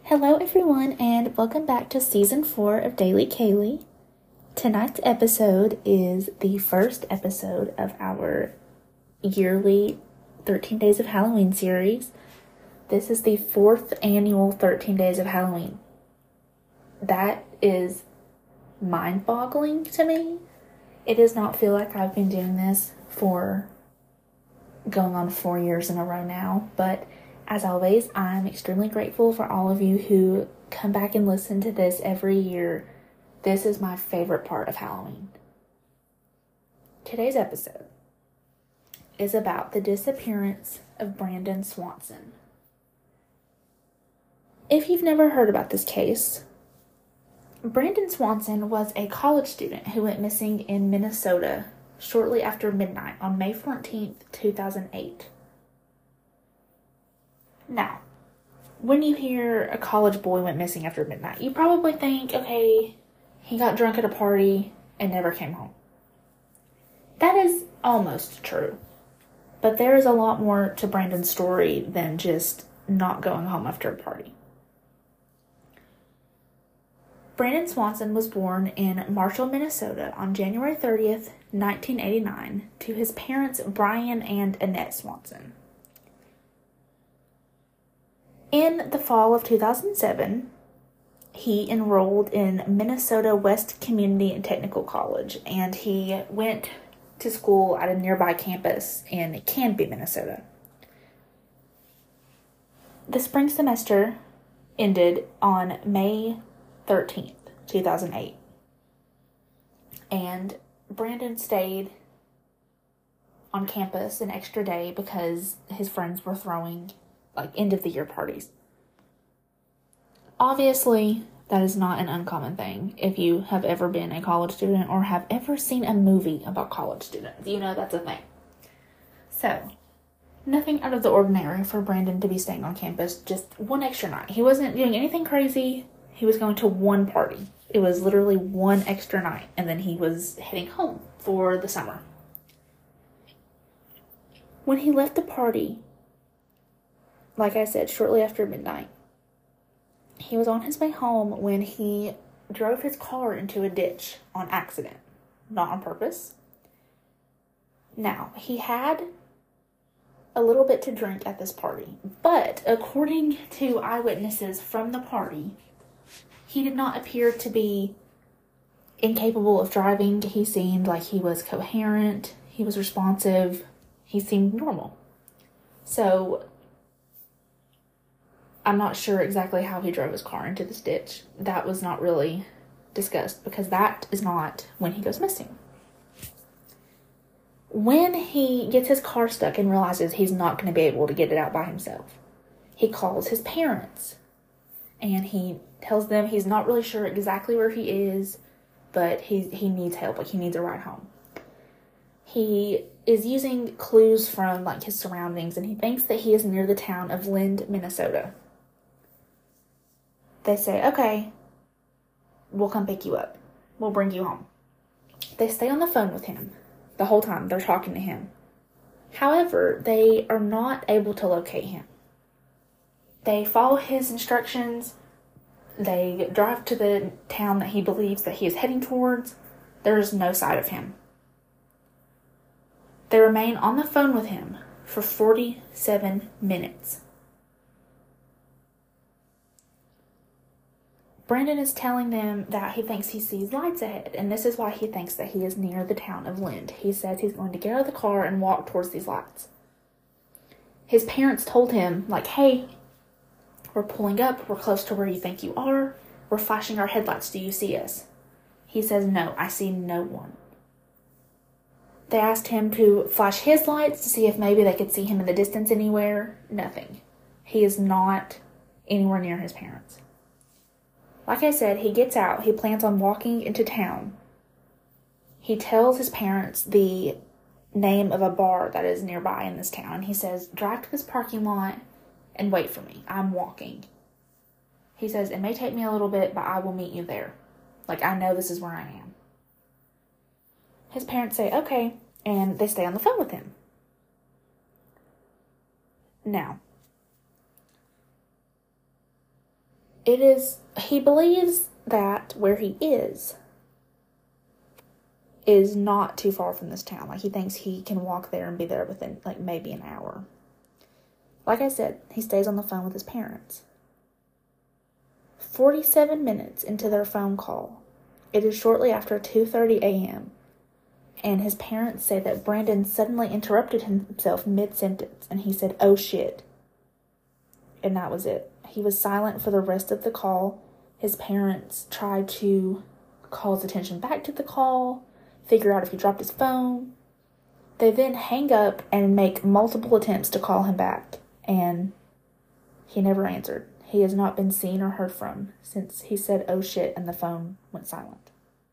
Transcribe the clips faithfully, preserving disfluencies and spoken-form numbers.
Hello everyone and welcome back to season four of Daily Kaylee. Tonight's episode is the first episode of our yearly thirteen Days of Halloween series. This is the fourth annual thirteen Days of Halloween. That is mind-boggling to me. It does not feel like I've been doing this for going on four years in a row now, but as always, I'm extremely grateful for all of you who come back and listen to this every year. This is my favorite part of Halloween. Today's episode is about the disappearance of Brandon Swanson. If you've never heard about this case, Brandon Swanson was a college student who went missing in Minnesota shortly after midnight on May fourteenth, two thousand eight. Now, when you hear a college boy went missing after midnight, you probably think, okay, he got drunk at a party and never came home. That is almost true. But there is a lot more to Brandon's story than just not going home after a party. Brandon Swanson was born in Marshall, Minnesota on January thirtieth, nineteen eighty-nine to his parents Brian and Annette Swanson. In the fall of two thousand seven, he enrolled in Minnesota West Community and Technical College, and he went to school at a nearby campus in Canby, Minnesota. The spring semester ended on May thirteenth, two thousand eight, and Brandon stayed on campus an extra day because his friends were throwing like end of the year parties. Obviously, that is not an uncommon thing. If you have ever been a college student or have ever seen a movie about college students, you know that's a thing. So, nothing out of the ordinary for Brandon to be staying on campus just one extra night. He wasn't doing anything crazy. He was going to one party. It was literally one extra night, and then he was heading home for the summer. When he left the party, like I said, shortly after midnight, he was on his way home when he drove his car into a ditch on accident, not on purpose. Now, he had a little bit to drink at this party, but according to eyewitnesses from the party, he did not appear to be incapable of driving. He seemed like he was coherent, he was responsive, he seemed normal. So, I'm not sure exactly how he drove his car into this ditch. That was not really discussed because that is not when he goes missing. When he gets his car stuck and realizes he's not going to be able to get it out by himself, he calls his parents and he tells them he's not really sure exactly where he is, but he, he needs help, like he needs a ride home. He is using clues from like his surroundings and he thinks that he is near the town of Lind, Minnesota. They say, okay, we'll come pick you up. We'll bring you home. They stay on the phone with him the whole time. They're talking to him. However, they are not able to locate him. They follow his instructions. They drive to the town that he believes that he is heading towards. There is no sight of him. They remain on the phone with him for forty-seven minutes. Brandon is telling them that he thinks he sees lights ahead, and this is why he thinks that he is near the town of Lind. He says he's going to get out of the car and walk towards these lights. His parents told him, like, hey, we're pulling up, we're close to where you think you are, we're flashing our headlights, do you see us? He says, no, I see no one. They asked him to flash his lights to see if maybe they could see him in the distance anywhere. Nothing. He is not anywhere near his parents. Like I said, he gets out. He plans on walking into town. He tells his parents the name of a bar that is nearby in this town. He says, drive to this parking lot and wait for me. I'm walking. He says, it may take me a little bit, but I will meet you there. Like, I know this is where I am. His parents say, okay, and they stay on the phone with him. Now, It is, he believes that where he is is not too far from this town. Like, he thinks he can walk there and be there within, like, maybe an hour. Like I said, he stays on the phone with his parents. forty-seven minutes into their phone call, it is shortly after two thirty a.m., and his parents say that Brandon suddenly interrupted himself mid-sentence, and he said, "Oh shit." And that was it. He was silent for the rest of the call. His parents tried to call his attention back to the call, figure out if he dropped his phone. They then hang up and make multiple attempts to call him back, and he never answered. He has not been seen or heard from since he said, "Oh shit," and the phone went silent.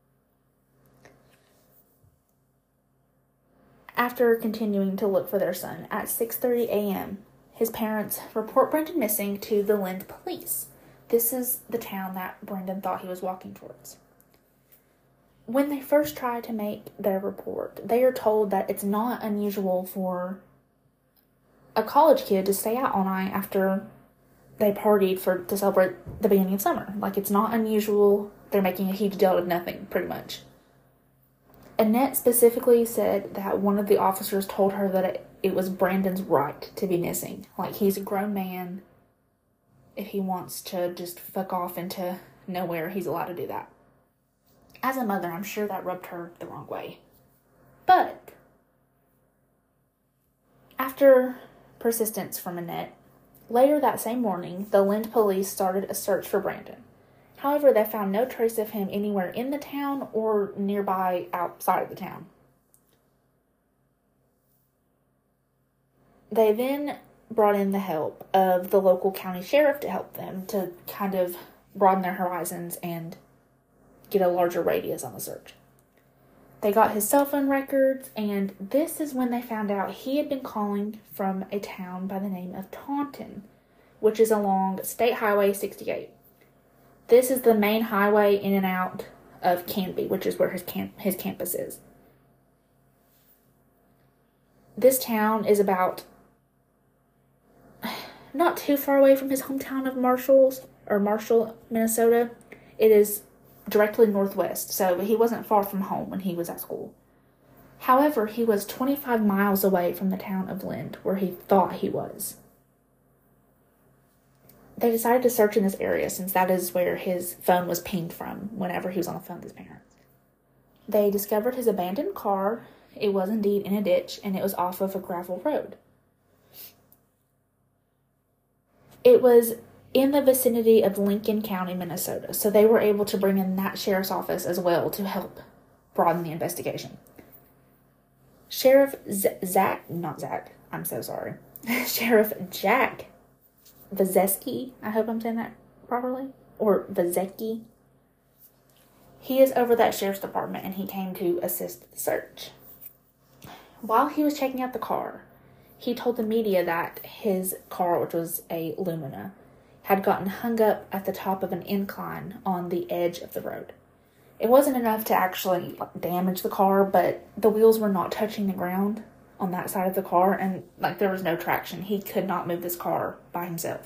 After continuing to look for their son, at six thirty a.m., his parents report Brandon missing to the Lind police. This is the town that Brandon thought he was walking towards. When they first try to make their report, they are told that it's not unusual for a college kid to stay out all night after they partied for to celebrate the beginning of summer. Like, it's not unusual. They're making a huge deal of nothing, pretty much. Annette specifically said that one of the officers told her that it, it was Brandon's right to be missing. Like, he's a grown man. If he wants to just fuck off into nowhere, he's allowed to do that. As a mother, I'm sure that rubbed her the wrong way. But after persistence from Annette, later that same morning, the Lind police started a search for Brandon. However, they found no trace of him anywhere in the town or nearby outside of the town. They then brought in the help of the local county sheriff to help them to kind of broaden their horizons and get a larger radius on the search. They got his cell phone records, and this is when they found out he had been calling from a town by the name of Taunton, which is along State Highway sixty-eight. This is the main highway in and out of Canby, which is where his camp his campus is. This town is about not too far away from his hometown of Marshalls, or Marshall, Minnesota. It is directly northwest, so he wasn't far from home when he was at school. However, he was twenty-five miles away from the town of Lind, where he thought he was. They decided to search in this area since that is where his phone was pinged from whenever he was on the phone with his parents. They discovered his abandoned car. It was indeed in a ditch, and it was off of a gravel road. It was in the vicinity of Lincoln County, Minnesota, so they were able to bring in that sheriff's office as well to help broaden the investigation. Sheriff Z- Zach, not Zach, I'm so sorry, Sheriff Jack Vazeski, I hope I'm saying that properly, or Vazecki. He is over that sheriff's department, and he came to assist the search. While he was checking out the car, he told the media that his car, which was a Lumina, had gotten hung up at the top of an incline on the edge of the road. It wasn't enough to actually damage the car, but the wheels were not touching the ground on that side of the car, and like there was no traction. He could not move this car by himself.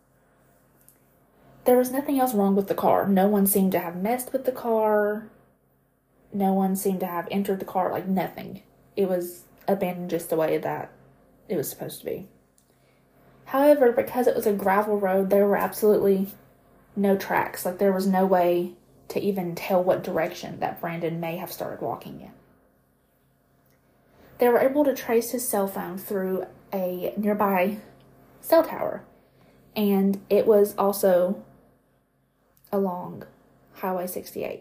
There was nothing else wrong with the car. No one seemed to have messed with the car. No one seemed to have entered the car, like nothing. It was abandoned just the way that it was supposed to be. However, because it was a gravel road, there were absolutely no tracks. Like, there was no way to even tell what direction that Brandon may have started walking in. They were able to trace his cell phone through a nearby cell tower, and it was also along Highway sixty-eight.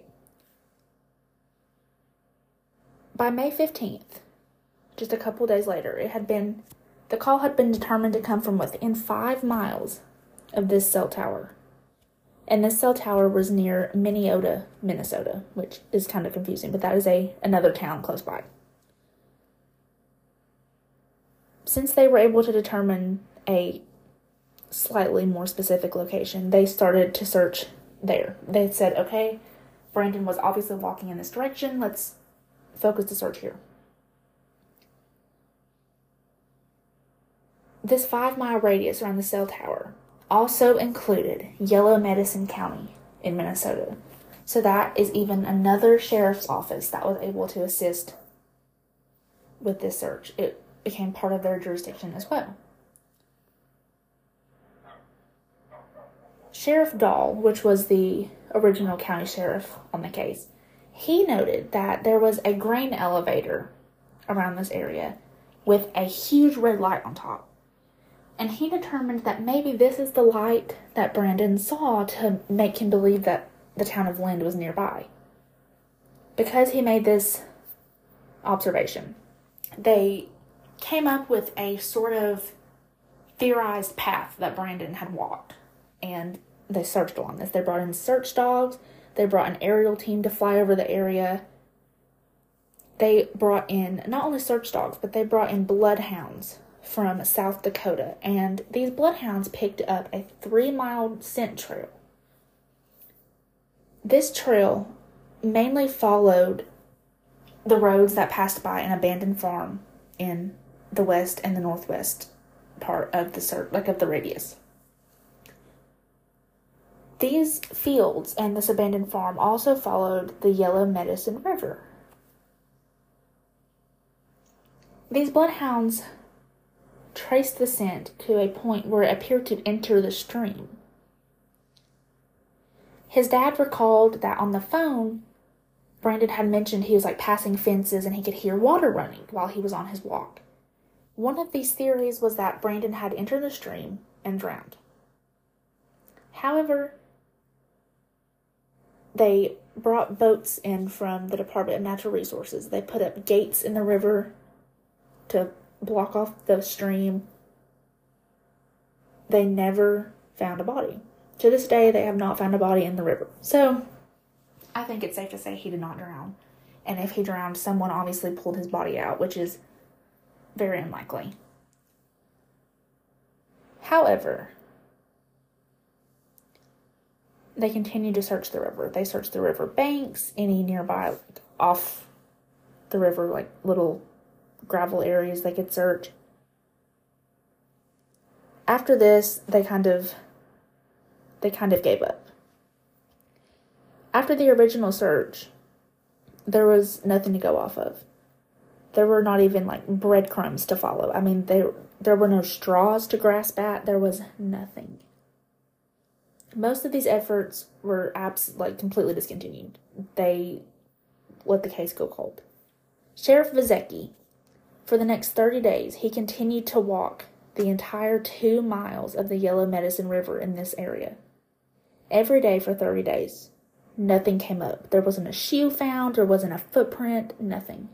By May fifteenth, just a couple days later, it had been The call had been determined to come from within five miles of this cell tower. And this cell tower was near Minneota, Minnesota, which is kind of confusing, but that is a another town close by. Since they were able to determine a slightly more specific location, they started to search there. They said, okay, Brandon was obviously walking in this direction. Let's focus the search here. This five-mile radius around the cell tower also included Yellow Medicine County in Minnesota. So that is even another sheriff's office that was able to assist with this search. It became part of their jurisdiction as well. Sheriff Dahl, which was the original county sheriff on the case, he noted that there was a grain elevator around this area with a huge red light on top. And he determined that maybe this is the light that Brandon saw to make him believe that the town of Lind was nearby. Because he made this observation, they came up with a sort of theorized path that Brandon had walked, and they searched along this. They brought in search dogs. They brought an aerial team to fly over the area. They brought in not only search dogs, but they brought in bloodhounds from South Dakota, and these bloodhounds picked up a three-mile scent trail. This trail mainly followed the roads that passed by an abandoned farm in the west and the northwest part of the cir- like of the radius. These fields and this abandoned farm also followed the Yellow Medicine River. These bloodhounds traced the scent to a point where it appeared to enter the stream. His dad recalled that on the phone, Brandon had mentioned he was like passing fences and he could hear water running while he was on his walk. One of these theories was that Brandon had entered the stream and drowned. However, they brought boats in from the Department of Natural Resources. They put up gates in the river to block off the stream. They never found a body. To this day, they have not found a body in the river. So, I think it's safe to say he did not drown. And if he drowned, someone obviously pulled his body out, which is very unlikely. However, they continued to search the river. They searched the river banks, any nearby, like, off the river, like little gravel areas they could search. After this, they kind of they kind of gave up. After the original search, there was nothing to go off of. There were not even like breadcrumbs to follow. I mean, there there were no straws to grasp at. There was nothing. Most of these efforts were abs- like completely discontinued. They let the case go cold. Sheriff Vizecki, for the next thirty days, he continued to walk the entire two miles of the Yellow Medicine River in this area. Every day for thirty days. Nothing came up. There wasn't a shoe found. There wasn't a footprint. Nothing.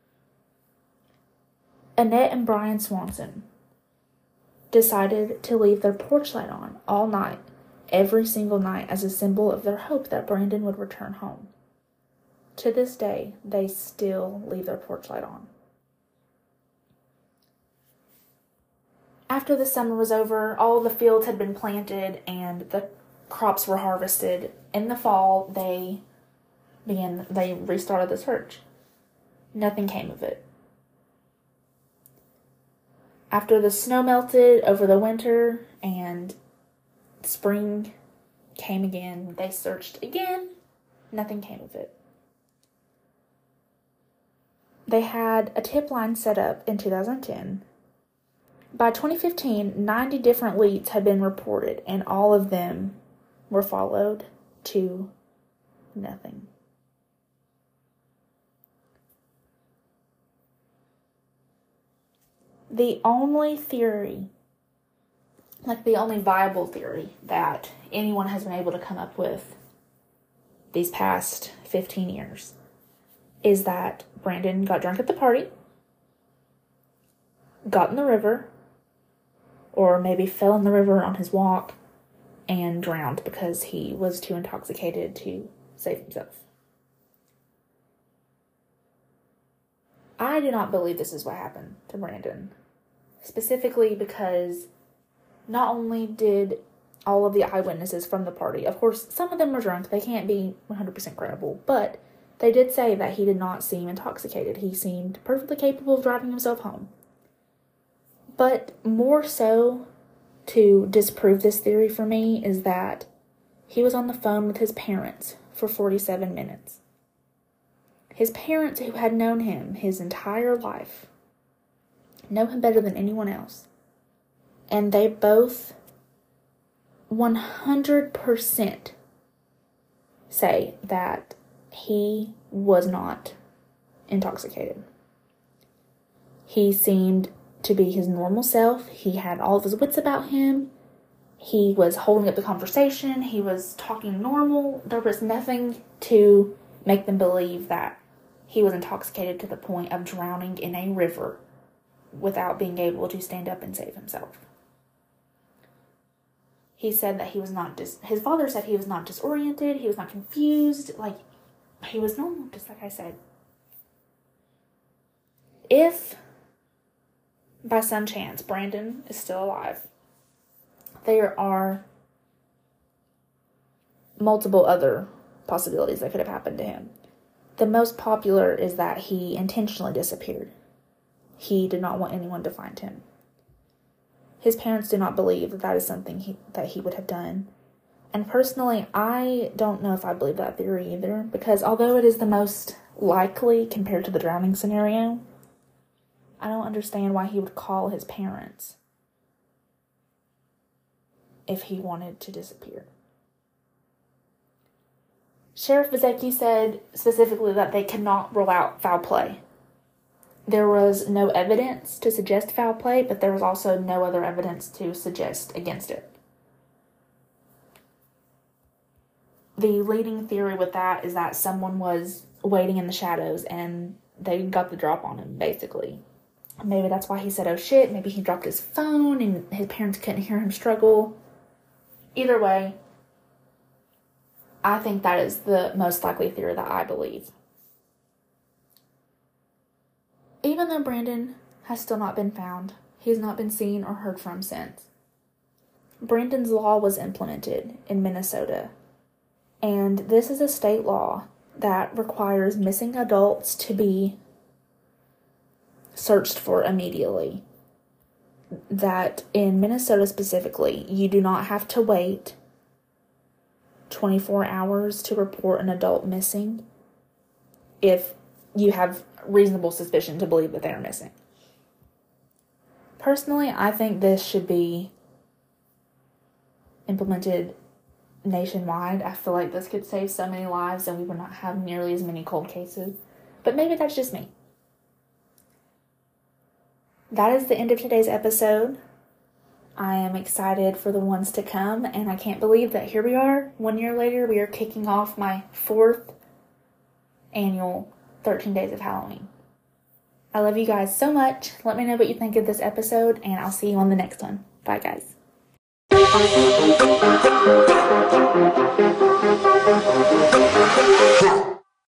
Annette and Brian Swanson decided to leave their porch light on all night, every single night, as a symbol of their hope that Brandon would return home. To this day, they still leave their porch light on. After the summer was over, all the fields had been planted and the crops were harvested. In the fall, they began, they restarted the search. Nothing came of it. After the snow melted over the winter and spring came again, they searched again. Nothing came of it. They had a tip line set up in two thousand ten. By twenty fifteen, ninety different leads had been reported, and all of them were followed to nothing. The only theory, like the only viable theory that anyone has been able to come up with these past fifteen years is that Brandon got drunk at the party, got in the river, or maybe fell in the river on his walk and drowned because he was too intoxicated to save himself. I do not believe this is what happened to Brandon. Specifically because not only did all of the eyewitnesses from the party, of course, some of them were drunk, they can't be one hundred percent credible, but they did say that he did not seem intoxicated. He seemed perfectly capable of driving himself home. But more so to disprove this theory for me is that he was on the phone with his parents for forty-seven minutes. His parents, who had known him his entire life, know him better than anyone else. And they both one hundred percent say that he was not intoxicated. He seemed to be his normal self. He had all of his wits about him. He was holding up the conversation. He was talking normal. There was nothing to make them believe that he was intoxicated to the point of drowning in a river without being able to stand up and save himself. He said that he was not dis- his father said he was not disoriented. He was not confused. Like, he was normal, just like I said. If by some chance Brandon is still alive, there are multiple other possibilities that could have happened to him. The most popular is that he intentionally disappeared. He did not want anyone to find him. His parents do not believe that that is something he, that he would have done. And personally, I don't know if I believe that theory either, because although it is the most likely compared to the drowning scenario, I don't understand why he would call his parents if he wanted to disappear. Sheriff Bezecki said specifically that they cannot rule out foul play. There was no evidence to suggest foul play, but there was also no other evidence to suggest against it. The leading theory with that is that someone was waiting in the shadows and they got the drop on him, basically. Maybe that's why he said, oh shit, maybe he dropped his phone and his parents couldn't hear him struggle. Either way, I think that is the most likely theory that I believe. Even though Brandon has still not been found, he has not been seen or heard from since. Brandon's law was implemented in Minnesota, and this is a state law that requires missing adults to be searched for immediately. That in Minnesota specifically, you do not have to wait twenty-four hours to report an adult missing if you have reasonable suspicion to believe that they are missing. Personally, I think this should be implemented nationwide. I feel like this could save so many lives and we would not have nearly as many cold cases. But maybe that's just me. That is the end of today's episode. I am excited for the ones to come, and I can't believe that here we are, one year later, we are kicking off my fourth annual thirteen Days of Halloween. I love you guys so much. Let me know what you think of this episode, and I'll see you on the next one. Bye, guys.